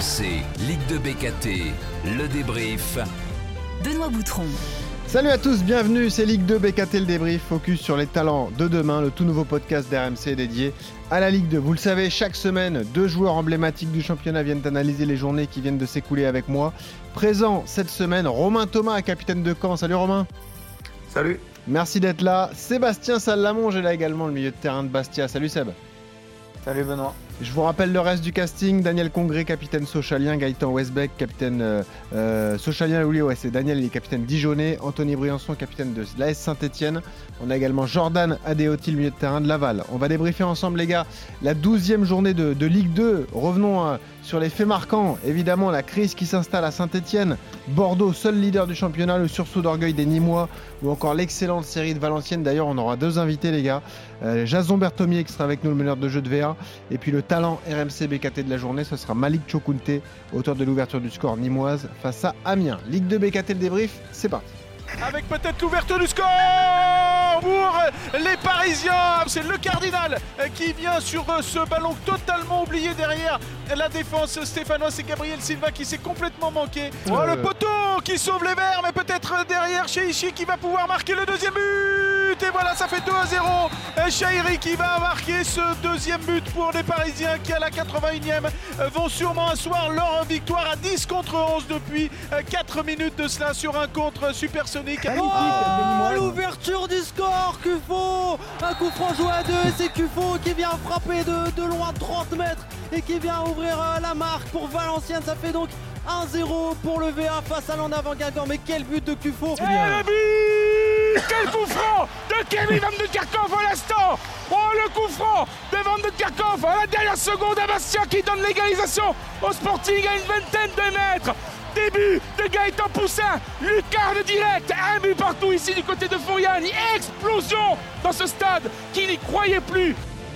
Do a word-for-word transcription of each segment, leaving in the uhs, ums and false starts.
C, Ligue deux B K T, le débrief. Benoît Boutron. Salut à tous, bienvenue, c'est Ligue deux B K T, le débrief, focus sur les talents de demain, le tout nouveau podcast d'R M C dédié à la Ligue deux. Vous le savez, chaque semaine, deux joueurs emblématiques du championnat viennent analyser les journées qui viennent de s'écouler avec moi. Présent cette semaine, Romain Thomas, capitaine de Caen. Salut Romain. Salut. Merci d'être là. Sébastien Salamonge est là également, le milieu de terrain de Bastia. Salut Seb. Salut Benoît. Je vous rappelle le reste du casting. Daniel Congré, capitaine Sochalien. Gaëtan Westbeck, capitaine euh, euh, Sochalien. Oui, ouais, c'est Daniel, il est capitaine Dijonais. Anthony Briançon, capitaine de l'A S Saint-Etienne. On a également Jordan Adeoti, le milieu de terrain de Laval. On va débriefer ensemble, les gars, la douzième journée de, de Ligue deux. Revenons euh, sur les faits marquants. Évidemment, la crise qui s'installe à Saint-Etienne. Bordeaux, seul leader du championnat. Le sursaut d'orgueil des Nîmois. Ou encore l'excellente série de Valenciennes. D'ailleurs, on aura deux invités, les gars. Euh, Jason Berthomier qui sera avec nous, le meneur de jeu de V A. Et puis le talent R M C B K T de la journée, ce sera Malik Chokounté, auteur de l'ouverture du score nîmoise face à Amiens. Ligue deux B K T, le débrief, c'est parti. Avec peut-être l'ouverture du score pour les Parisiens. C'est le Cardinal qui vient sur ce ballon totalement oublié derrière la défense stéphanoise. C'est Gabriel Silva qui s'est complètement manqué. Oh, euh... le poteau qui sauve les Verts, mais peut-être derrière Cheichi qui va pouvoir marquer le deuxième but. Et voilà, ça fait deux à zéro. Chahiri qui va marquer ce deuxième but pour les Parisiens qui, à la quatre-vingt-unième, vont sûrement asseoir leur victoire à dix contre onze depuis quatre minutes de cela sur un contre supersonique. Oh, l'ouverture du score, Cuffo. Un coup franc joué à deux, c'est Cuffo qui vient frapper de, de loin trente mètres et qui vient ouvrir la marque pour Valenciennes. Ça fait donc un zéro pour le V A face à l'en avant Guingamp. Mais quel but de Cuffo! Et le but! Quel coup franc de Kevin Van de Kerkhoff à l'instant! Oh, le coup franc de Van de Kerkhoff à la dernière seconde à Bastia qui donne l'égalisation au Sporting à une vingtaine de mètres. Début de Gaëtan Poussin, lucarne direct, un but partout ici du côté de Furiani. Explosion dans ce stade qui n'y croyait plus.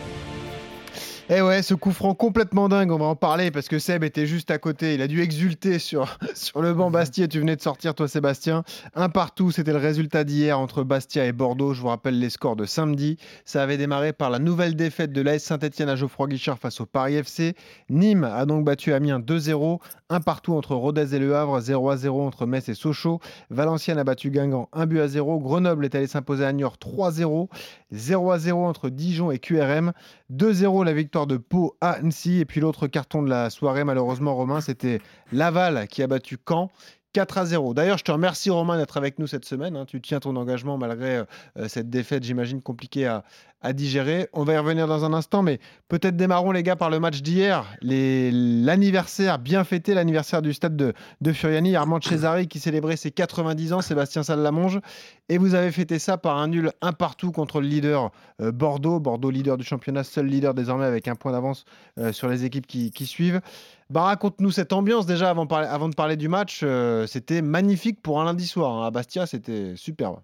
Eh ouais, ce coup franc complètement dingue, on va en parler parce que Seb était juste à côté, il a dû exulter sur, sur le banc Bastia. Tu venais de sortir toi Sébastien, un partout, c'était le résultat d'hier entre Bastia et Bordeaux. Je vous rappelle les scores de samedi, ça avait démarré par la nouvelle défaite de l'A S Saint-Etienne à Geoffroy Guichard face au Paris F C. Nîmes a donc battu Amiens deux zéro, un partout entre Rodez et Le Havre, zéro à zéro entre Metz et Sochaux. Valenciennes a battu Guingamp un but à zéro, Grenoble est allé s'imposer à Niort trois zéro, zéro à zéro entre Dijon et Q R M, deux zéro la victoire de Pau à Annecy. Et puis l'autre carton de la soirée, malheureusement Romain, c'était Laval qui a battu Caen quatre à zéro. D'ailleurs, je te remercie Romain d'être avec nous cette semaine, hein. Tu tiens ton engagement malgré euh, cette défaite, j'imagine, compliquée à, à digérer. On va y revenir dans un instant, mais peut-être démarrons les gars par le match d'hier. Les... L'anniversaire, bien fêté, l'anniversaire du stade de, de Furiani, Armand Cesari qui célébrait ses quatre-vingt-dix ans, Sébastien Salamonge. Et vous avez fêté ça par un nul un partout contre le leader euh, Bordeaux. Bordeaux, leader du championnat, seul leader désormais avec un point d'avance euh, sur les équipes qui, qui suivent. Bah, raconte-nous cette ambiance déjà avant, par... avant de parler du match. Euh, c'était magnifique pour un lundi soir, hein. À Bastia, c'était superbe.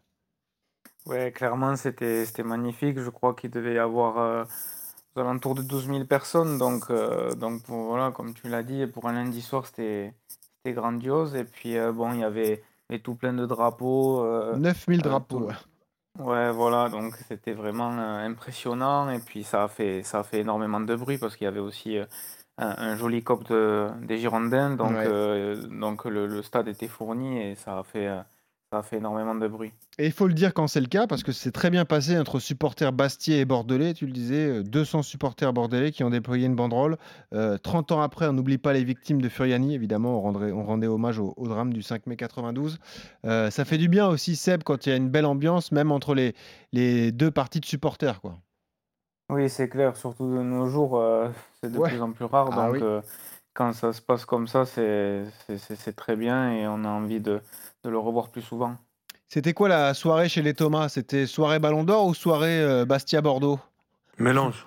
Ouais, clairement, c'était, c'était magnifique. Je crois qu'il devait y avoir euh, aux alentours de douze mille personnes. Donc, euh, donc pour, voilà, comme tu l'as dit, pour un lundi soir, c'était, c'était grandiose. Et puis, euh, bon, il y avait et tout plein de drapeaux. Euh, neuf mille euh, drapeaux. Tout... Ouais, voilà, donc c'était vraiment euh, impressionnant. Et puis, ça a fait, ça a fait énormément de bruit parce qu'il y avait aussi euh, un, un joli cop de, des Girondins. Donc, ouais. euh, donc le, le stade était fourni et ça a fait... Euh, Ça a fait énormément de bruit. Et il faut le dire quand c'est le cas, parce que c'est très bien passé entre supporters bastiais et bordelais. Tu le disais, deux cents supporters bordelais qui ont déployé une banderole. Euh, trente ans après, on n'oublie pas les victimes de Furiani. Évidemment, on rendait, on rendait hommage au, au drame du cinq mai quatre-vingt-douze. Euh, ça fait du bien aussi, Seb, quand il y a une belle ambiance, même entre les, les deux parties de supporters, quoi. Oui, c'est clair. Surtout de nos jours, euh, c'est de ouais. plus en plus rare. Ah, donc, oui. euh, quand ça se passe comme ça, c'est, c'est, c'est, c'est très bien et on a envie de... de le revoir plus souvent. C'était quoi la soirée chez les Thomas? C'était soirée Ballon d'Or ou soirée euh, Bastia-Bordeaux? Mélange.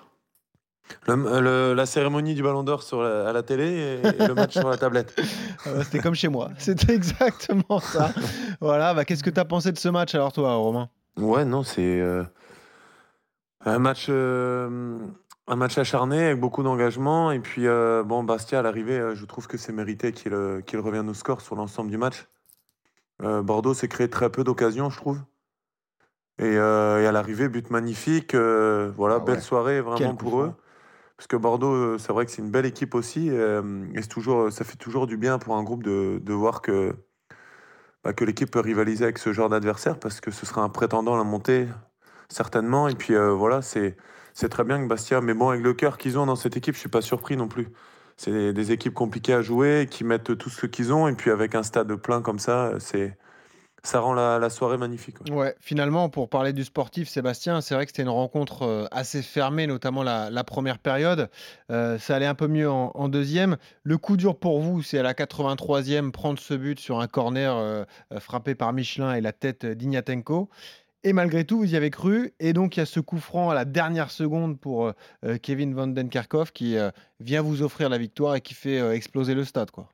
Le, le, la cérémonie du Ballon d'Or sur la, à la télé et, et le match sur la tablette. Euh, c'était comme chez moi. C'était exactement ça. Voilà. Bah, qu'est-ce que tu as pensé de ce match alors, toi, Romain? Ouais, non, c'est euh, un match, euh, un match acharné avec beaucoup d'engagement. Et puis, euh, bon, Bastia à l'arrivée, euh, je trouve que c'est mérité qu'il, euh, qu'il revienne au score sur l'ensemble du match. Euh, Bordeaux s'est créé très peu d'occasions, je trouve. Et, euh, et à l'arrivée, but magnifique. Euh, voilà, ah ouais. Belle soirée vraiment Quel pour eux. Parce que Bordeaux, euh, c'est vrai que c'est une belle équipe aussi. euh, et c'est toujours, ça fait toujours du bien pour un groupe de, de voir que, bah, que l'équipe peut rivaliser avec ce genre d'adversaire parce que ce sera un prétendant à la montée, certainement. Et puis euh, voilà, c'est, c'est très bien que Bastia, mais bon, avec le cœur qu'ils ont dans cette équipe, je suis pas surpris non plus. C'est des, des équipes compliquées à jouer, qui mettent tout ce qu'ils ont. Et puis avec un stade plein comme ça, c'est, ça rend la, la soirée magnifique. Ouais. Ouais, finalement, pour parler du sportif, Sébastien, c'est vrai que c'était une rencontre euh, assez fermée, notamment la, la première période. Euh, ça allait un peu mieux en, en deuxième. Le coup dur pour vous, c'est à la quatre-vingt-troisième, prendre ce but sur un corner euh, euh, frappé par Michelin et la tête d'Ignatenko. Et malgré tout, vous y avez cru. Et donc, il y a ce coup franc à la dernière seconde pour euh, Kevin Van Den Kerkhoff qui euh, vient vous offrir la victoire et qui fait euh, exploser le stade, quoi.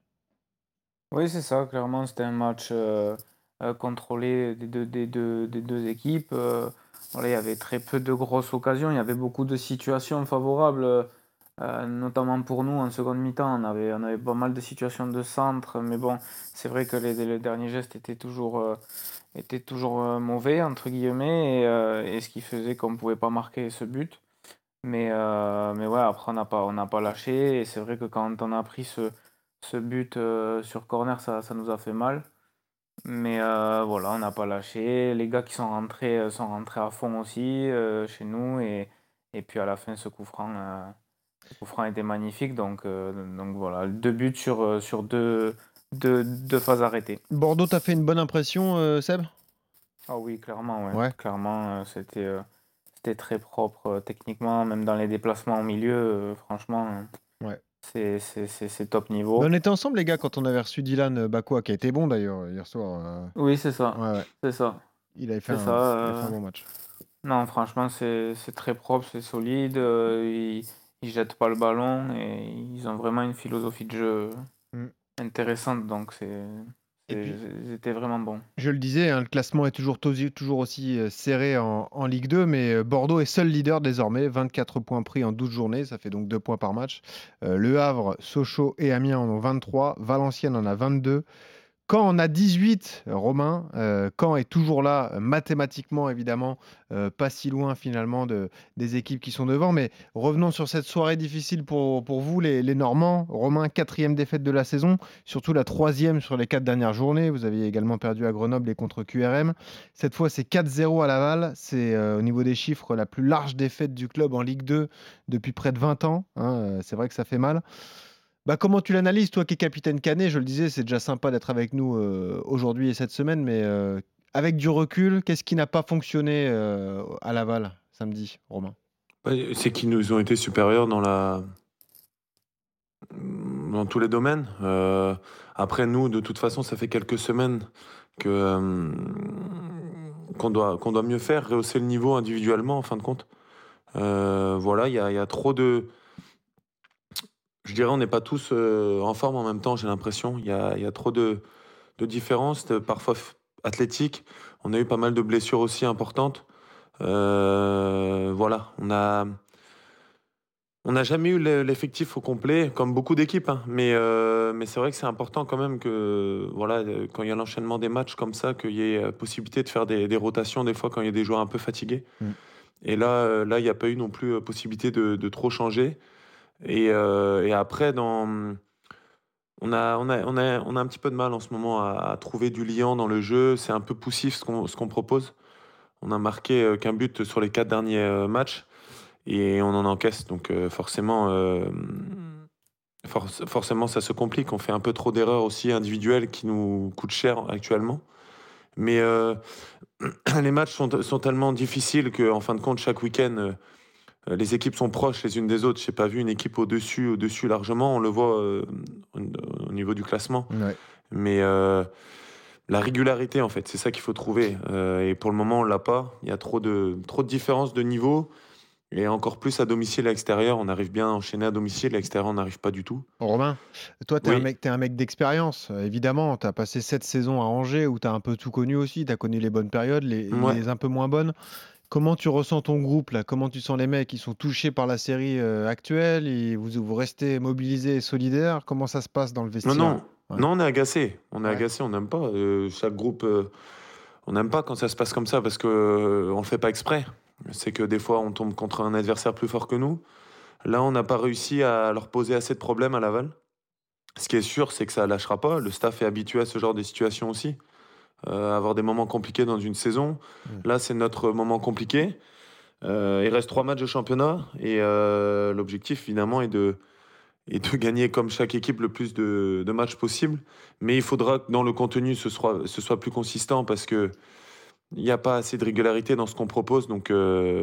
Oui, c'est ça, clairement, c'était un match euh, euh, contrôlé des deux, des deux, des deux équipes. Euh, voilà, il y avait très peu de grosses occasions, il y avait beaucoup de situations favorables, euh, notamment pour nous en seconde mi-temps. On avait, on avait pas mal de situations de centre, mais bon, c'est vrai que les, les derniers gestes étaient toujours, euh, étaient toujours euh, mauvais, entre guillemets, et, euh, et ce qui faisait qu'on ne pouvait pas marquer ce but. Mais, euh, mais ouais, après, on n'a pas, on n'a pas lâché, et c'est vrai que quand on a pris ce ce but euh, sur corner, ça, ça nous a fait mal. Mais euh, voilà, on n'a pas lâché. Les gars qui sont rentrés euh, sont rentrés à fond aussi euh, chez nous. Et, et puis à la fin, ce coup franc, euh, ce coup franc était magnifique. Donc, euh, donc voilà, deux buts sur, euh, sur deux, deux, deux phases arrêtées. Bordeaux, t'as fait une bonne impression, euh, Seb? Ah oui, clairement, ouais. Ouais. Clairement, euh, c'était, euh, c'était très propre euh, techniquement, même dans les déplacements au milieu. euh, franchement, euh, Ouais. c'est, c'est, c'est, c'est top niveau. Mais on était ensemble, les gars, quand on avait reçu Dylan Bakoua, qui a été bon d'ailleurs hier soir. euh. Oui, c'est ça. Ouais, ouais. C'est ça. Il avait fait, C'est un, ça, il a fait euh, un bon match. Non, franchement, c'est c'est très propre, c'est solide. euh, ils, ils jettent pas le ballon et ils ont vraiment une philosophie de jeu Mm. intéressante. Donc, c'est, Et c'est- puis, ils étaient vraiment bons. je le disais, hein, le classement est toujours, tosi- toujours aussi euh, serré en, en Ligue deux, mais euh, Bordeaux est seul leader désormais, vingt-quatre points pris en douze journées, ça fait donc deux points par match. Euh, Le Havre, Sochaux et Amiens en ont vingt-trois, Valenciennes en a vingt-deux. Caen en a dix-huit, Romain. Euh, Caen est toujours là, euh, mathématiquement évidemment, euh, pas si loin finalement de, des équipes qui sont devant. Mais revenons sur cette soirée difficile pour, pour vous, les, les Normands. Romain, quatrième défaite de la saison, surtout la troisième sur les quatre dernières journées. Vous aviez également perdu à Grenoble et contre Q R M. Cette fois, c'est quatre zéro à Laval. C'est euh, au niveau des chiffres la plus large défaite du club en Ligue deux depuis près de vingt ans. Hein. Euh, C'est vrai que ça fait mal. Bah, comment tu l'analyses, toi qui es capitaine Canet? Je le disais, c'est déjà sympa d'être avec nous euh, aujourd'hui et cette semaine, mais euh, avec du recul, qu'est-ce qui n'a pas fonctionné euh, à Laval samedi, Romain? Ouais, c'est qu'ils nous ont été supérieurs dans la dans tous les domaines. Euh, après, nous, de toute façon, ça fait quelques semaines que euh, qu'on doit qu'on doit mieux faire, rehausser le niveau individuellement, en fin de compte. Euh, voilà, il y a, il y a trop de. Je dirais, on n'est pas tous euh, en forme en même temps, j'ai l'impression. Il y a, il y a trop de, de différences, de- parfois f- athlétiques. On a eu pas mal de blessures aussi importantes. Euh, voilà, on a. On n'a jamais eu le- l'effectif au complet, comme beaucoup d'équipes, hein. Mais, euh, mais c'est vrai que c'est important quand même que, voilà, euh, quand il y a l'enchaînement des matchs comme ça, qu'il y ait euh, possibilité de faire des, des rotations des fois quand il y a des joueurs un peu fatigués. Mm. Et là, euh, là, il n'y a pas eu non plus euh, possibilité de, de trop changer. Et, euh, et après, dans, on a, on a, on a, on a un petit peu de mal en ce moment à, à trouver du liant dans le jeu. C'est un peu poussif ce qu'on, ce qu'on propose. On a marqué euh, qu'un but sur les quatre derniers euh, matchs et on en encaisse. Donc euh, forcément, euh, forc- forcément, ça se complique. On fait un peu trop d'erreurs aussi individuelles qui nous coûtent cher actuellement. Mais euh, les matchs sont, sont tellement difficiles qu'en fin de compte, chaque week-end, euh, les équipes sont proches les unes des autres. Je n'ai pas vu une équipe au-dessus, au-dessus largement. On le voit euh, au, au niveau du classement. Ouais. Mais euh, la régularité, en fait, c'est ça qu'il faut trouver. Euh, et pour le moment, on l'a pas. Il y a trop de, trop de différences de niveau. Et encore plus à domicile et à l'extérieur. On arrive bien à enchaîner à domicile. À l'extérieur, on n'arrive pas du tout. Romain, toi, tu es Oui. un mec, t'es un mec d'expérience, euh, évidemment. Tu as passé sept saisons à Angers où tu as un peu tout connu aussi. Tu as connu les bonnes périodes, les, Ouais. les un peu moins bonnes. Comment tu ressens ton groupe là? Comment tu sens les mecs? Ils sont touchés par la série euh, actuelle et vous, vous restez mobilisés et solidaires? Comment ça se passe dans le Non, vestiaire? non. Ouais. Non, on est agacé. On est Ouais. agacé, on n'aime pas. Euh, chaque groupe, euh, on n'aime pas quand ça se passe comme ça parce qu'on ne le fait pas exprès. C'est que des fois, on tombe contre un adversaire plus fort que nous. Là, on n'a pas réussi à leur poser assez de problèmes à Laval. Ce qui est sûr, c'est que ça ne lâchera pas. Le staff est habitué à ce genre de situation aussi. Euh, avoir des moments compliqués dans une saison. Mmh. Là, c'est notre moment compliqué. Euh, il reste trois matchs de championnat. Et euh, l'objectif, évidemment, est de, est de gagner, comme chaque équipe, le plus de, de matchs possible. Mais il faudra que dans le contenu, ce soit, ce soit plus consistant parce que il n'y a pas assez de régularité dans ce qu'on propose. Donc,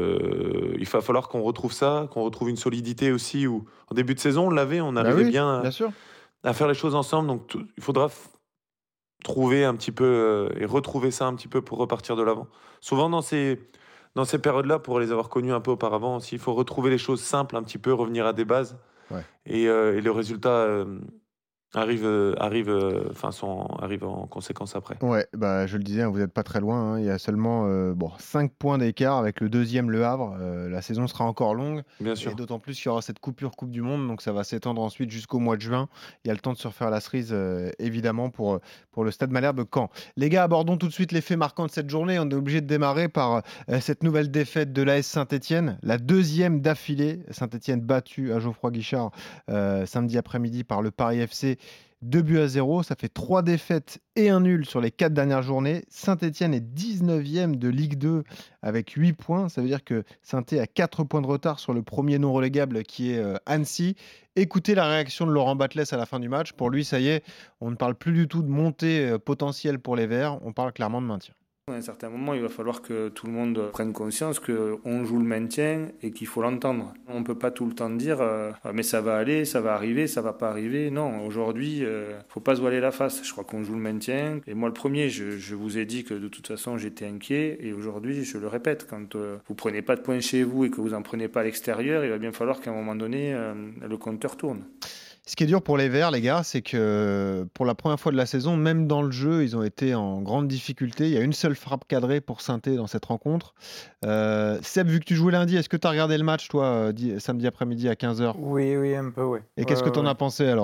euh, il va falloir qu'on retrouve ça, qu'on retrouve une solidité aussi. Où, en début de saison, on l'avait, on arrivait bah oui, bien, à, bien sûr. à faire les choses ensemble. Donc, tout, il faudra f- trouver un petit peu euh, et retrouver ça un petit peu pour repartir de l'avant. Souvent, dans ces, dans ces périodes-là, pour les avoir connues un peu auparavant aussi, il faut retrouver les choses simples un petit peu, revenir à des bases. Ouais. Et, euh, et le résultat... Euh, Arrive, euh, arrive, euh, enfin, sont, arrive en conséquence après. Ouais, bah, je le disais, hein, vous n'êtes pas très loin. Hein. Il y a seulement euh, bon, cinq points d'écart avec le deuxième Le Havre. Euh, la saison sera encore longue. Bien sûr. Et d'autant plus qu'il y aura cette coupure Coupe du Monde. Donc ça va s'étendre ensuite jusqu'au mois de juin. Il y a le temps de se refaire la cerise, euh, évidemment, pour, pour le Stade Malherbe Caen. Les gars, abordons tout de suite les faits marquants de cette journée. On est obligé de démarrer par euh, cette nouvelle défaite de l'A S Saint-Etienne. La deuxième d'affilée. Saint-Etienne battu à Geoffroy Guichard euh, samedi après-midi par le Paris F C. deux buts à zéro, ça fait trois défaites et un nul sur les quatre dernières journées. Saint-Etienne est dix-neuvième de Ligue deux avec huit points. Ça veut dire que Saint-Étienne a quatre points de retard sur le premier non relégable qui est euh, Annecy. Écoutez la réaction de Laurent Batles à la fin du match. Pour lui, ça y est, on ne parle plus du tout de montée euh, potentielle pour les Verts. On parle clairement de maintien. À un certain moment, il va falloir que tout le monde prenne conscience qu'on joue le maintien et qu'il faut l'entendre. On ne peut pas tout le temps dire euh, « mais ça va aller, ça va arriver, ça va pas arriver ». Non, aujourd'hui, il euh, ne faut pas se voiler la face. Je crois qu'on joue le maintien. Et moi, le premier, je, je vous ai dit que de toute façon, j'étais inquiet. Et aujourd'hui, je le répète, quand euh, vous ne prenez pas de points chez vous et que vous n'en prenez pas à l'extérieur, il va bien falloir qu'à un moment donné, euh, le compteur tourne. Ce qui est dur pour les Verts, les gars, c'est que pour la première fois de la saison, même dans le jeu, ils ont été en grande difficulté. Il y a une seule frappe cadrée pour Saint-Étienne dans cette rencontre. Euh, Seb, vu que tu jouais lundi, est-ce que tu as regardé le match, toi, di- samedi après-midi à quinze heures ? Oui, oui, un peu, oui. Et qu'est-ce ouais, que tu en ouais. as pensé alors ?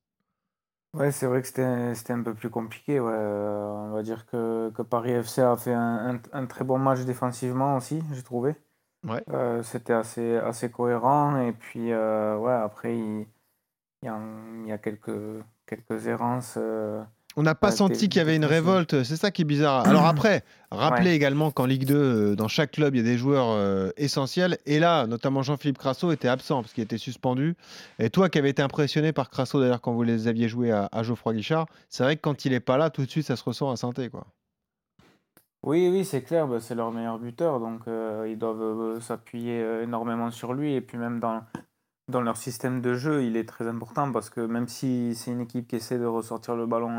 Ouais, c'est vrai que c'était, c'était un peu plus compliqué. Ouais. Euh, on va dire que, que Paris F C a fait un, un, un très bon match défensivement aussi, j'ai trouvé. Ouais. Euh, c'était assez, assez cohérent. Et puis, euh, ouais, après, il, il, y a, il y a quelques, quelques errances. Euh, On n'a pas euh, senti des- qu'il y avait une défensives. révolte, c'est ça qui est bizarre. Alors après, rappelez Ouais. également qu'en Ligue deux, euh, dans chaque club, il y a des joueurs euh, essentiels. Et là, notamment Jean-Philippe Crasso était absent parce qu'il était suspendu. Et toi qui avais été impressionné par Crasso d'ailleurs quand vous les aviez joués à, à Geoffroy Guichard, c'est vrai que quand il n'est pas là, tout de suite, ça se ressent à Saint-Étienne, quoi. Oui, oui, c'est clair, bah, c'est leur meilleur buteur, donc euh, ils doivent euh, s'appuyer euh, énormément sur lui. Et puis même dans, dans leur système de jeu, il est très important parce que même si c'est une équipe qui essaie de ressortir le ballon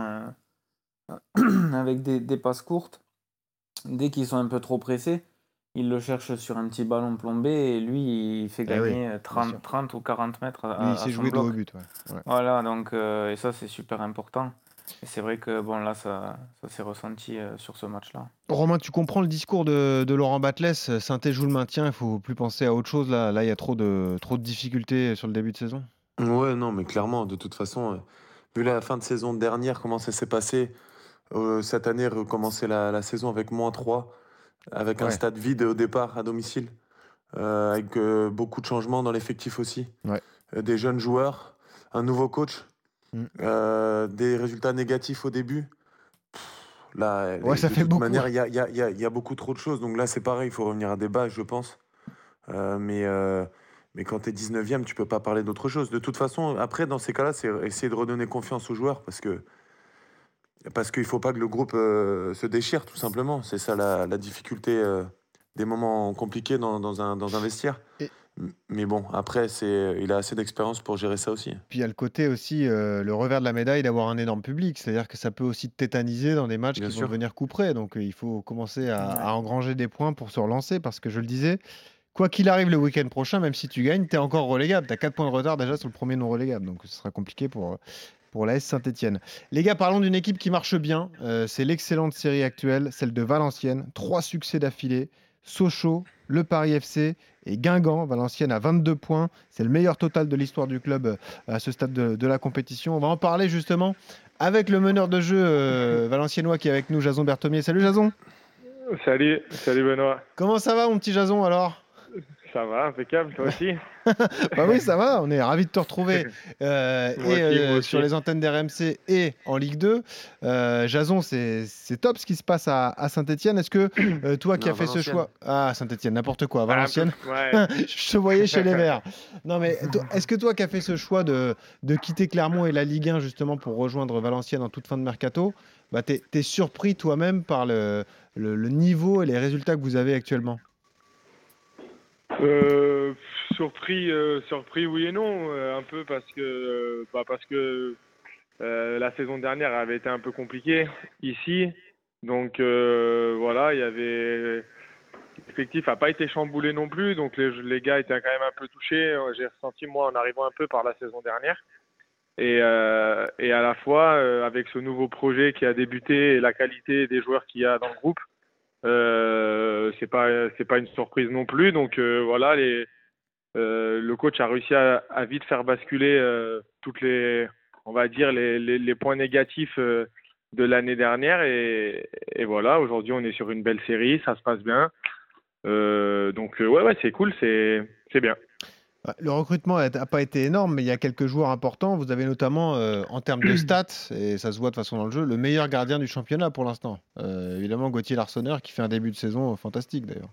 euh, avec des, des passes courtes, dès qu'ils sont un peu trop pressés, ils le cherchent sur un petit ballon plombé et lui, il fait Eh oui, gagner bien sûr. trente, trente ou quarante mètres à, Oui, il à s'est son joué dos au bloc. but. Ouais. Ouais. Voilà, donc, euh, et ça, c'est super important. Et c'est vrai que bon, là, ça, ça s'est ressenti euh, sur ce match-là. Romain, tu comprends le discours de, de Laurent Batles. Saint-Étienne joue le maintien, il ne faut plus penser à autre chose. Là, là, il y a trop de, trop de difficultés sur le début de saison. Ouais, non, mais clairement, de toute façon, euh, vu la fin de saison dernière, comment ça s'est passé, euh, cette année, recommencer la, la saison avec moins trois, avec un Ouais. stade vide au départ à domicile, euh, avec euh, beaucoup de changements dans l'effectif aussi, Ouais. Euh, des jeunes joueurs, un nouveau coach, Mm. euh, des résultats négatifs au début. Pff, Là, Ouais, les- ça de fait toute beaucoup. manière, il y a, il y a- il y a- il y a beaucoup trop de choses. Donc là, c'est pareil, il faut revenir à des bases, je pense. Euh, mais, euh, mais quand tu es dix-neuvième, tu peux pas parler d'autre chose. De toute façon, après, dans ces cas-là, c'est essayer de redonner confiance aux joueurs parce que parce qu'il faut pas que le groupe euh, se déchire, tout simplement. C'est ça la, la difficulté euh, des moments compliqués dans, dans un, dans un vestiaire. Et- M- Mais bon, après, c'est, il a assez d'expérience pour gérer ça aussi. Puis il y a le côté aussi, euh, le revers de la médaille d'avoir un énorme public. C'est-à-dire que ça peut aussi te tétaniser dans des matchs Bien qui sûr. vont devenir couperets. Donc euh, il faut commencer à, Ouais. à engranger des points pour se relancer. Parce que je le disais, quoi qu'il arrive le week-end prochain, même si tu gagnes, tu es encore relégable. Tu as quatre points de retard déjà sur le premier non relégable. Donc ce sera compliqué pour, pour l'A S Saint-Etienne. Les gars, parlons d'une équipe qui marche bien. Euh, c'est l'excellente série actuelle, celle de Valenciennes. Trois succès d'affilée. Sochaux, le Paris F C et Guingamp. Valenciennes à vingt-deux points. C'est le meilleur total de l'histoire du club euh, à ce stade de, de la compétition. On va en parler justement avec le meneur de jeu euh, valenciennois qui est avec nous, Jason Berthomier. Salut Jason. Salut, salut Benoît. Comment ça va mon petit Jason alors ? Ça va, impeccable, toi aussi. Bah oui, ça va, on est ravis de te retrouver euh, Moi et aussi, euh, moi aussi. sur les antennes d'R M C et en Ligue deux. Euh, Jason, c'est c'est top ce qui se passe à, à Saint-Etienne. Est-ce que euh, toi qui Non, as fait ce Valenciennes. choix... Ah, Saint-Etienne, n'importe quoi, Ah, un peu- Valenciennes. ouais. Je te voyais chez les Verts. Non, mais toi- est-ce que toi qui as fait ce choix de, de quitter Clermont et la Ligue un justement pour rejoindre Valenciennes en toute fin de mercato, bah, t'es, t'es surpris toi-même par le, le, le niveau et les résultats que vous avez actuellement? Euh, surpris, euh, surpris oui et non, euh, un peu parce que, euh, bah parce que euh, la saison dernière avait été un peu compliquée ici, donc euh, voilà, il y avait l'effectif n'a pas été chamboulé non plus, donc les, les gars étaient quand même un peu touchés. J'ai ressenti moi en arrivant un peu par la saison dernière, et euh, et à la fois euh, avec ce nouveau projet qui a débuté et la qualité des joueurs qu'il y a dans le groupe. Euh, c'est pas c'est pas une surprise non plus, donc euh, voilà, les euh, le coach a réussi à, à vite faire basculer euh, toutes les on va dire les les, les points négatifs euh, de l'année dernière, et, et voilà, aujourd'hui on est sur une belle série, ça se passe bien, euh, donc euh, ouais ouais c'est cool, c'est c'est bien. Ouais, le recrutement n'a pas été énorme, mais il y a quelques joueurs importants. Vous avez notamment, euh, en termes de stats, et ça se voit de façon dans le jeu, le meilleur gardien du championnat pour l'instant. Euh, évidemment, Gauthier Larsonneur qui fait un début de saison fantastique d'ailleurs.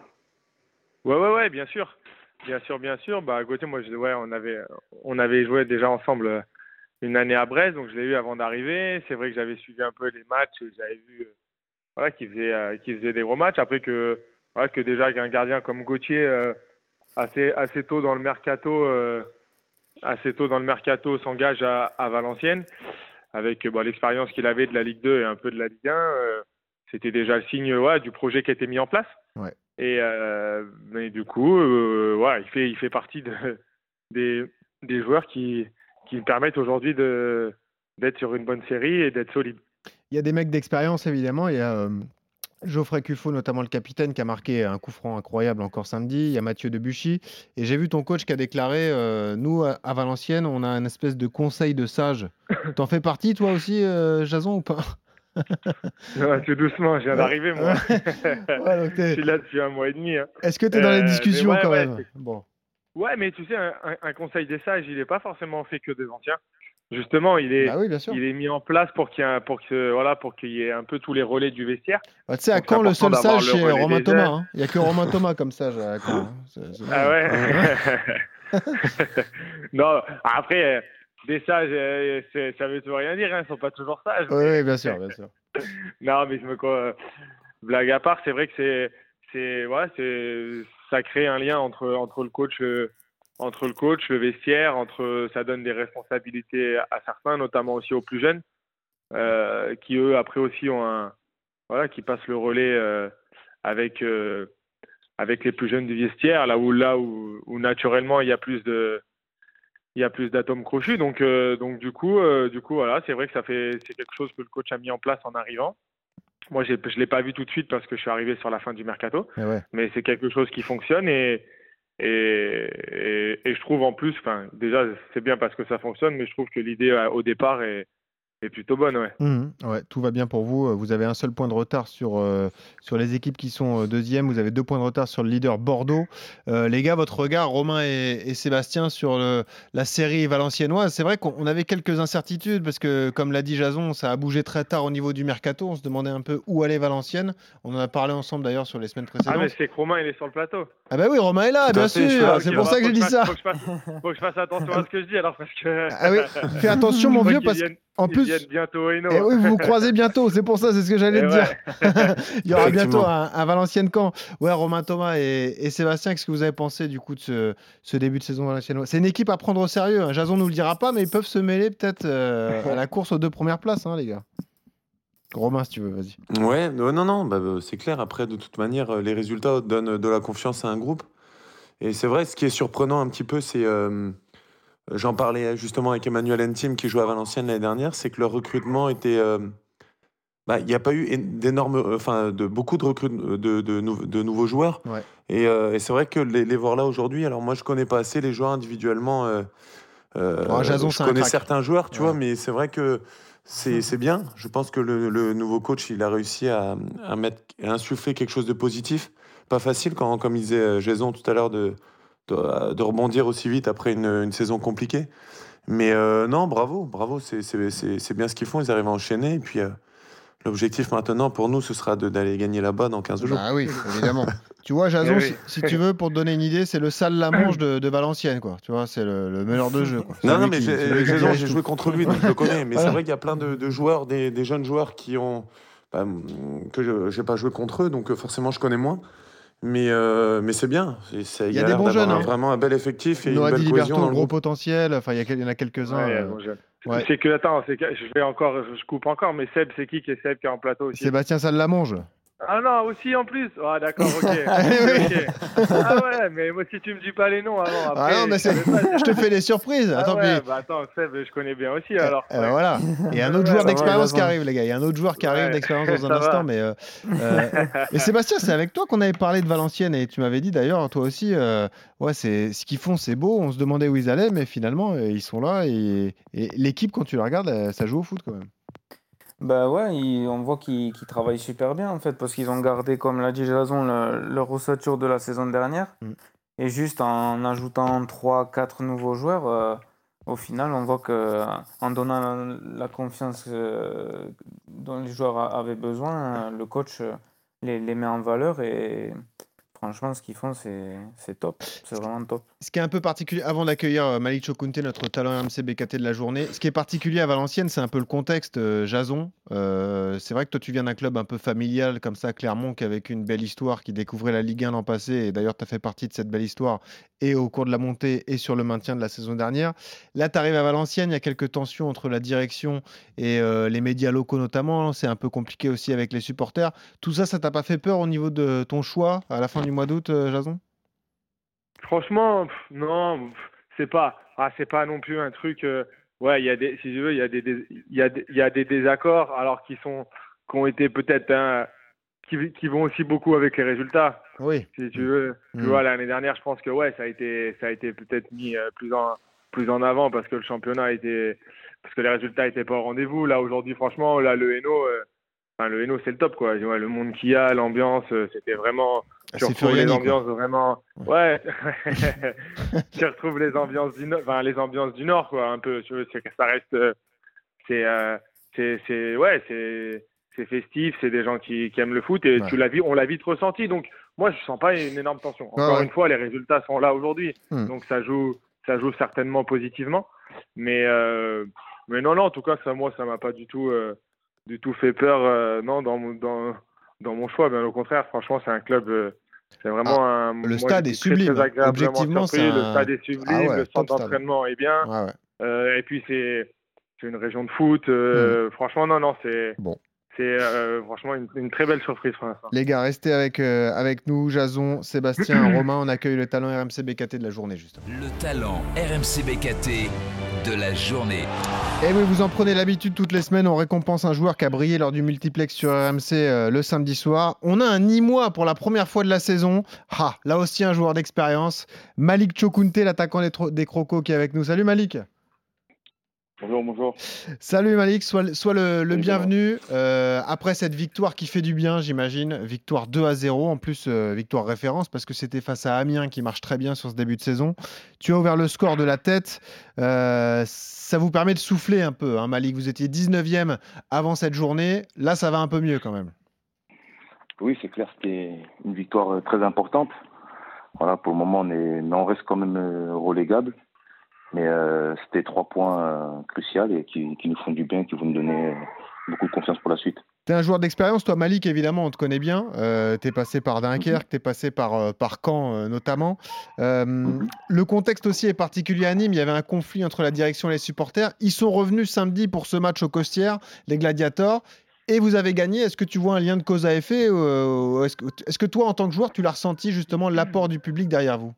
Ouais ouais ouais bien sûr, bien sûr bien sûr. Bah Gauthier, moi je, ouais on avait on avait joué déjà ensemble une année à Brest, donc je l'ai eu avant d'arriver. C'est vrai que j'avais suivi un peu les matchs, et j'avais vu euh, voilà, qu'il faisait, euh, qu'il faisait des gros matchs. Après que, voilà, que déjà qu'un gardien comme Gauthier, euh, assez, assez tôt dans le mercato, euh, assez tôt dans le mercato, s'engage à, à Valenciennes, avec bon, l'expérience qu'il avait de la Ligue deux et un peu de la Ligue un. Euh, c'était déjà le signe ouais, du projet qui a été mis en place. Ouais. Et euh, mais du coup, euh, ouais, il fait, il fait partie de, des, des joueurs qui, qui permettent aujourd'hui de, d'être sur une bonne série et d'être solide. Il y a des mecs d'expérience évidemment. Il y a euh, Geoffrey Cuffo, notamment le capitaine, qui a marqué un coup franc incroyable encore samedi. Il y a Mathieu Debuchy. Et j'ai vu ton coach qui a déclaré euh, nous, à, à Valenciennes, on a un espèce de conseil de sage. T'en fais partie, toi aussi, euh, Jason, ou pas? Non, tout doucement, je viens d'arriver, moi. Ouais, donc je suis là depuis un mois et demi. Hein. Est-ce que tu es dans les Euh, discussions mais ouais, quand ouais, même? c'est- Bon. Ouais, mais tu sais, un, un- un conseil des sages, il n'est pas forcément fait que des anciens. Justement, il est, Bah oui, bien sûr. il est mis en place pour qu'il y ait, un- pour que, voilà, pour qu'il y ait un peu tous les relais du vestiaire. Bah, tu sais, à Donc, c'est Caen, le important seul d'avoir sage, le c'est relais Romain des Thomas. jeunes. hein. Il n'y a que Romain Thomas comme sage à Caen. hein. C'est- c'est Ah bon. ouais. Non, après, euh, des sages, euh, c'est- ça veut tout rien dire, hein, ils sont pas toujours sages. Oui, mais- oui, bien sûr, bien sûr. Non, mais je me quoi, blague à part, c'est vrai que c'est, c'est, ouais, c'est, ça crée un lien entre entre le coach, euh, entre le coach, le vestiaire, entre, ça donne des responsabilités à certains, notamment aussi aux plus jeunes, euh, qui eux après aussi ont un, voilà, qui passent le relais euh, avec euh, avec les plus jeunes du vestiaire, là où là où, où naturellement il y a plus de il y a plus d'atomes crochus, donc euh, donc du coup euh, du coup voilà, c'est vrai que ça fait c'est quelque chose que le coach a mis en place en arrivant. Moi, j'ai, je l'ai pas vu tout de suite parce que je suis arrivé sur la fin du mercato, Mais ouais. mais c'est quelque chose qui fonctionne, et et, et, et je trouve en plus, enfin déjà c'est bien parce que ça fonctionne, mais je trouve que l'idée euh, au départ est est plutôt bonne, ouais. Mhm. Ouais, tout va bien pour vous. Vous avez un seul point de retard sur, euh, sur les équipes qui sont euh, deuxième. Vous avez deux points de retard sur le leader Bordeaux. Euh, les gars, votre regard, Romain et, et Sébastien, sur le, la série valenciennoise. C'est vrai qu'on on avait quelques incertitudes parce que, comme l'a dit Jason, ça a bougé très tard au niveau du mercato. On se demandait un peu où allait Valenciennes. On en a parlé ensemble d'ailleurs sur les semaines Ah précédentes. mais c'est que Romain il est sur le plateau. Ah bah oui, Romain est là, Tout bien à fait, je suis sûr. là, C'est ok. pour ça que Faut j'ai dit je fasse- ça. Faut que, je fasse, faut que je fasse attention à ce que je dis alors, parce que. Ah oui, fais attention mon Faut vieux qu'ils parce viennent- qu'en ils plus... viennent bientôt au Hainaut. Eh oui, vous vous croisez bientôt, c'est pour ça, c'est ce que j'allais Eh te ouais. dire. Il y aura bientôt Effectivement. un, un Valenciennes-Caen. Ouais, Romain Thomas et, et Sébastien, qu'est-ce que vous avez pensé du coup de ce, ce début de saison valenciennois? C'est une équipe à prendre au sérieux, hein. Jason nous le dira pas, mais ils peuvent se mêler peut-être euh, à la course aux deux premières places, hein, les gars. Romain, si tu veux, vas-y. Ouais, non, non, non, bah, bah, c'est clair. Après, de toute manière, euh, les résultats donnent de la confiance à un groupe. Et c'est vrai, ce qui est surprenant un petit peu, c'est. euh, j'en parlais justement avec Emmanuel Entim qui jouait à Valenciennes l'année dernière, c'est que leur recrutement était. euh, bah, il n'y a pas eu é- d'énormes. euh, Enfin, de, beaucoup de, recrute- de, de, nou- de nouveaux joueurs. Ouais. Et, euh, et c'est vrai que les, les voir là aujourd'hui, alors moi, je connais pas assez les joueurs individuellement. euh, euh, Oh, Jason, je c'est un connais crack. certains joueurs, tu Ouais. vois, mais c'est vrai que c'est c'est bien. Je pense que le, le nouveau coach, il a réussi à, à mettre, à insuffler quelque chose de positif. pas facile, quand, comme disait Jason tout à l'heure, de, de, de rebondir aussi vite après une, une saison compliquée. Mais euh, non, bravo, bravo, c'est, c'est, c'est, c'est bien ce qu'ils font, ils arrivent à enchaîner. Et puis euh, l'objectif maintenant pour nous, ce sera de, d'aller gagner là-bas dans quinze jours. Ah oui, évidemment. Tu vois, Jason, Eh si, oui. si tu veux, pour te donner une idée, c'est le sale Lamange de, de Valenciennes, quoi. Tu vois, c'est le, le meneur de jeu, quoi. Non, Celui non, mais qui- j'ai, celui qui Jason, dirige j'ai tout. joué contre lui, donc je le connais. Mais Voilà. c'est vrai qu'il y a plein de, de joueurs, des, des jeunes joueurs qui ont bah, que je n'ai pas joué contre eux, donc euh, forcément je connais moins. Mais, euh, mais c'est bien. C'est- c'est- Il y a a des l'air bons d'avoir jeunes, un- hein. vraiment un bel effectif et une Noah belle Di cohésion Liberto, dans le gros groupe. potentiel. Enfin, il y, a quel- il y en a quelques-uns. Ouais, euh, bon, je- ouais. C'est que, attends, c'est que, je vais encore, je coupe encore, mais Seb, c'est qui qui est Seb qui est en plateau aussi? Sébastien Sallamonge. Ah non, aussi en plus. Ah d'accord, ok. Oui. Ok. Ah ouais, mais moi si tu me dis pas les noms avant, après. Ah non, mais je savais c'est- pas. je te fais des surprises. Ah Attends, ouais, puis- bah attends, Seb, je connais bien aussi alors. Eh ben Ouais. voilà. Et un autre Ouais, joueur ça va, d'expérience qui Jason. arrive, les gars. Il y a un autre joueur qui arrive Ouais. d'expérience dans un Ça instant. va. Mais, euh, euh, mais Sébastien, c'est avec toi qu'on avait parlé de Valenciennes et tu m'avais dit d'ailleurs, toi aussi, euh, ouais, c'est ce qu'ils font, c'est beau. On se demandait où ils allaient, mais finalement, euh, ils sont là et, et l'équipe, quand tu la regardes, euh, ça joue au foot quand même. Bah ouais, ils- on voit qu'ils qu'ils travaillent super bien en fait, parce qu'ils ont gardé, comme l'a dit Jason, le- leur ossature de la saison dernière. Mm. Et juste en ajoutant trois quatre nouveaux joueurs, euh, au final, on voit que en donnant la, la confiance euh, dont les joueurs a- avaient besoin, euh, le coach euh, les, les met en valeur et franchement, ce qu'ils font, c'est c'est top. C'est vraiment top. Ce qui est un peu particulier, avant d'accueillir euh, Malik Chokounté, notre talent R M C B K T de la journée, ce qui est particulier à Valenciennes, c'est un peu le contexte, euh, Jason. Euh, c'est vrai que toi, tu viens d'un club un peu familial comme ça, Clermont, qui a vécu une belle histoire, qui découvrait la Ligue un l'an passé, et d'ailleurs, tu as fait partie de cette belle histoire, et au cours de la montée, et sur le maintien de la saison dernière. Là, tu arrives à Valenciennes, il y a quelques tensions entre la direction et euh, les médias locaux notamment, c'est un peu compliqué aussi avec les supporters. Tout ça, ça t'a pas fait peur au niveau de ton choix à la fin du mois d'août, euh, Jason? Franchement, pff, non, pff, c'est pas, ah, c'est pas non plus un truc. euh, ouais, il y a des, si tu veux, il y a des, des- il y a des, il y a des désaccords, alors qui sont, qui ont été peut-être, hein, qui, qui vont aussi beaucoup avec les résultats. Oui. Si tu veux, tu Mm. vois, l'année dernière, je pense que ouais, ça a été, ça a été peut-être mis euh, plus en, plus en avant parce que le championnat était, parce que les résultats étaient pas au rendez-vous. Là, aujourd'hui, franchement, là, le Hainaut, euh, enfin, le Hainaut, c'est le top, quoi. Ouais, le monde qu'il y a, l'ambiance, euh, c'était vraiment. Ah, Tu c'est retrouves les Furiani, quoi. ambiances vraiment. Ouais. Tu retrouves les ambiances du Nord, enfin les ambiances du Nord, quoi, un peu. Tu veux, c'est que ça reste, euh, c'est, euh, c'est, c'est, ouais, c'est, c'est festif, c'est des gens qui, qui aiment le foot et Ouais. tu l'as vu, on l'a vite ressenti. Donc moi, je sens pas une énorme tension. Ah Encore ouais. une fois, les résultats sont là aujourd'hui, Hmm. donc ça joue, ça joue certainement positivement. Mais, euh, mais non, non, en tout cas, ça, moi, ça m'a pas du tout, euh, du tout fait peur, euh, non, dans mon, dans, dans mon choix. Bien au contraire, franchement, c'est un club. euh, C'est vraiment un. le moi, stade j'étais est sublime. Très, très agréablement Objectivement, surpris. c'est Le un- stade est sublime, Ah ouais, le top centre stade. d'entraînement est bien. Ouais, ouais. Euh, et puis c'est c'est une région de foot. euh, Franchement, non, non, c'est Bon. c'est euh, franchement une, une très belle surprise pour l'instant. Les gars, restez avec, euh, avec nous, Jason, Sébastien, Romain. On accueille le talent R M C B K T de la journée, justement. Le talent R M C B K T de la journée. Et oui, vous en prenez l'habitude toutes les semaines. On récompense un joueur qui a brillé lors du multiplex sur R M C euh, le samedi soir. On a un Nîmois pour la première fois de la saison. Ah, là aussi un joueur d'expérience. Malik Chokounté, l'attaquant des, tro- des Crocos, qui est avec nous. Salut Malik. Bonjour, bonjour. Salut Malik, sois, sois le, le Salut, bienvenu. Euh, après cette victoire qui fait du bien, j'imagine, victoire deux à zéro, en plus euh, victoire référence parce que c'était face à Amiens qui marche très bien sur ce début de saison. Tu as ouvert le score de la tête. Euh, ça vous permet de souffler un peu, hein, Malik. Vous étiez dix-neuvième avant cette journée. Là, ça va un peu mieux quand même. Oui, c'est clair, c'était une victoire très importante. Voilà, pour le moment, on est, mais on reste quand même euh, relégable. Mais euh, c'était trois points euh, cruciaux et qui, qui nous font du bien, qui vont nous donner euh, beaucoup de confiance pour la suite. Tu es un joueur d'expérience, toi Malik, évidemment, on te connaît bien. Euh, tu es passé par Dunkerque, tu es passé par, euh, par Caen euh, notamment. Euh, Mhm. Le contexte aussi est particulier à Nîmes. Il y avait un conflit entre la direction et les supporters. Ils sont revenus samedi pour ce match aux Costières, les Gladiators, et vous avez gagné. Est-ce que tu vois un lien de cause à effet euh, est-ce que, est-ce que toi, en tant que joueur, tu l'as ressenti justement l'apport du public derrière vous?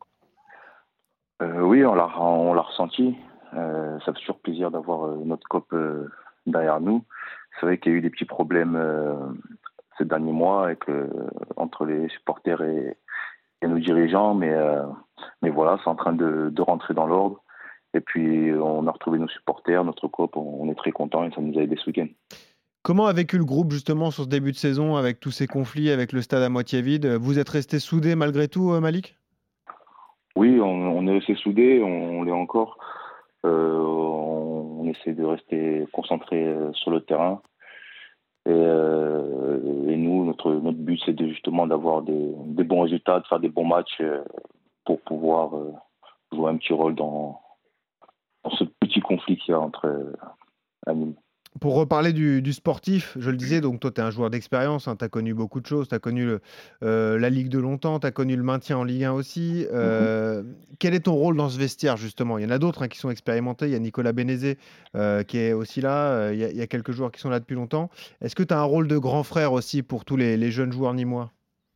Euh, oui, on l'a, on l'a ressenti. Euh, ça fait toujours plaisir d'avoir euh, notre COP euh, derrière nous. C'est vrai qu'il y a eu des petits problèmes euh, ces derniers mois avec, euh, entre les supporters et, et nos dirigeants, mais, euh, mais voilà, c'est en train de, de rentrer dans l'ordre. Et puis, on a retrouvé nos supporters, notre COP, on, on est très contents et ça nous a aidé ce week-end. Comment a vécu le groupe justement sur ce début de saison avec tous ces conflits, avec le stade à moitié vide? Vous êtes resté soudés malgré tout, Malik? Oui, on, on est resté soudés, on, on l'est encore. Euh, on, on essaie de rester concentré sur le terrain. Et, euh, et nous, notre, notre but, c'est de, justement d'avoir des, des bons résultats, de faire des bons matchs euh, pour pouvoir euh, jouer un petit rôle dans, dans ce petit conflit qu'il y a entre euh, amis. Pour reparler du, du sportif, je le disais, donc toi tu es un joueur d'expérience, hein, tu as connu beaucoup de choses, tu as connu le, euh, la Ligue de longtemps, tu as connu le maintien en Ligue un aussi. Euh, mm-hmm. Quel est ton rôle dans ce vestiaire justement? Il y en a d'autres hein, qui sont expérimentés, il y a Nicolas Bénézé euh, qui est aussi là, euh, il, y a, il y a quelques joueurs qui sont là depuis longtemps. Est-ce que tu as un rôle de grand frère aussi pour tous les, les jeunes joueurs nîmois?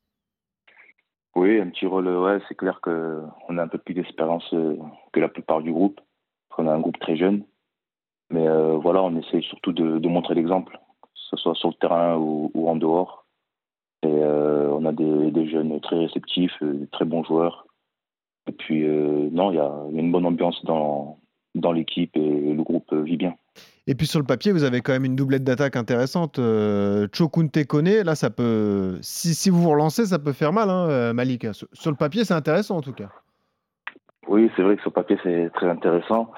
Oui, un petit rôle, ouais, c'est clair qu'on a un peu plus d'expérience euh, que la plupart du groupe, on a un groupe très jeune. Mais euh, voilà, on essaie surtout de, de montrer l'exemple, que ce soit sur le terrain ou, ou en dehors. Et euh, on a des, des jeunes très réceptifs, des très bons joueurs. Et puis, euh, non, il y, y a une bonne ambiance dans, dans l'équipe et le groupe vit bien. Et puis sur le papier, vous avez quand même une doublette d'attaque intéressante. Euh, Chokunte Koné, là, ça peut, si, si vous vous relancez, ça peut faire mal, hein, Malik. Sur, sur le papier, c'est intéressant en tout cas. Oui, c'est vrai que sur le papier, c'est très intéressant.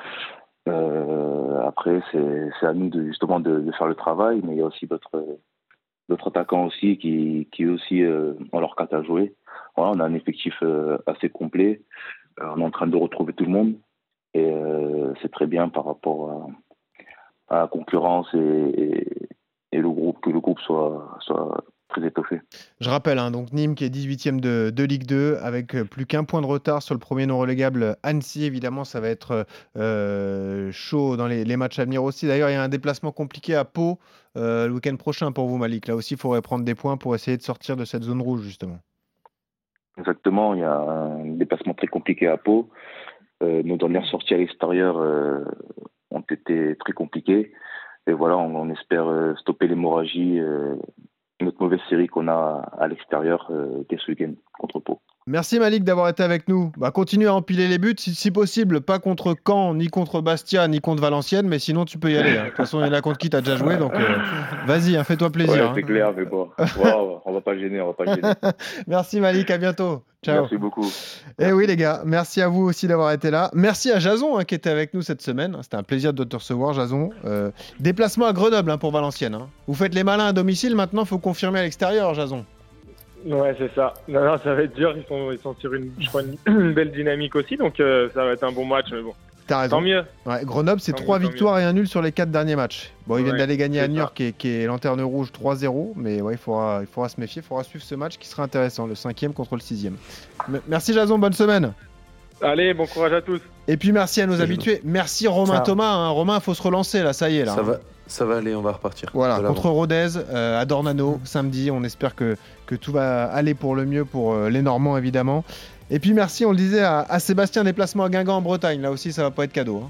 Euh, après, c'est, c'est à nous de, justement de, de faire le travail, mais il y a aussi d'autres, d'autres attaquants aussi qui, qui aussi euh, ont leur carte à jouer. Voilà, on a un effectif euh, assez complet. Euh, on est en train de retrouver tout le monde et euh, c'est très bien par rapport à, à la concurrence et, et, et le groupe, que le groupe soit, soit très étoffé. Je rappelle, hein, donc Nîmes qui est dix-huitième de, de Ligue deux avec plus qu'un point de retard sur le premier non relégable Annecy. Évidemment, ça va être euh, chaud dans les, les matchs à venir aussi. D'ailleurs, il y a un déplacement compliqué à Pau euh, le week-end prochain pour vous, Malik. Là aussi, il faudrait prendre des points pour essayer de sortir de cette zone rouge, justement. Exactement, il y a un déplacement très compliqué à Pau. Euh, nos dernières sorties à l'extérieur euh, ont été très compliquées. Et voilà, on, on espère euh, stopper l'hémorragie euh, notre mauvaise série qu'on a à l'extérieur euh, dès ce week-end contre Pau. Merci Malik d'avoir été avec nous. Bah, continue à empiler les buts si, si possible, pas contre Caen, ni contre Bastia, ni contre Valenciennes, mais sinon tu peux y aller. Hein. De toute façon, il y en a contre qui tu as déjà joué, donc euh, vas-y, hein, fais-toi plaisir. Ouais, c'est hein. clair, mais bon, wow, on va pas le gêner, on va pas le gêner. Merci Malik, à bientôt. Ciao. Merci beaucoup. Et oui les gars, merci à vous aussi d'avoir été là. Merci à Jason hein, qui était avec nous cette semaine. C'était un plaisir de te recevoir Jason. Euh, déplacement à Grenoble hein, pour Valenciennes. Hein. Vous faites les malins à domicile, maintenant il faut confirmer à l'extérieur Jason. Ouais, c'est ça. Non, non, ça va être dur. Ils sont, ils sont sur une, je crois, une, une belle dynamique aussi, donc euh, ça va être un bon match, mais bon. T'as raison. Tant mieux. Ouais, Grenoble, c'est trois victoires et un nul sur les quatre derniers matchs. Bon, ils ouais, viennent d'aller gagner à New York, qui est, qui est lanterne rouge trois zéro, mais ouais, il faudra, il faudra se méfier, il faudra suivre ce match qui sera intéressant, le cinquième contre le sixième. M- merci Jason, bonne semaine. Allez, bon courage à tous. Et puis merci à nos c'est habitués. Bon. Merci Romain ça. Thomas. Hein. Romain, il faut se relancer là, ça y est là. Ça hein. va. Ça va aller, on va repartir. Voilà, contre Rodez, euh, à Dornano, samedi. On espère que, que tout va aller pour le mieux pour euh, les Normands, évidemment. Et puis merci, on le disait, à, à Sébastien, déplacement à Guingamp en Bretagne. Là aussi, ça va pas être cadeau. Hein.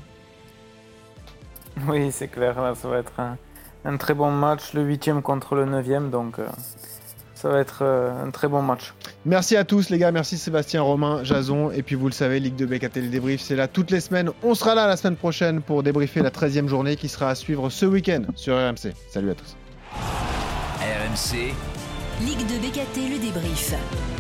Oui, c'est clair. Là, ça va être un, un très bon match, le huitième contre le neuvième. Donc, euh, ça va être euh, un très bon match. Merci à tous, les gars. Merci Sébastien, Romain, Jason. Et puis, vous le savez, Ligue deux B K T, les débriefs, c'est là toutes les semaines. On sera là la semaine prochaine pour débriefer la treizième journée qui sera à suivre ce week-end sur R M C. Salut à tous. R M C Ligue deux B K T, le débrief.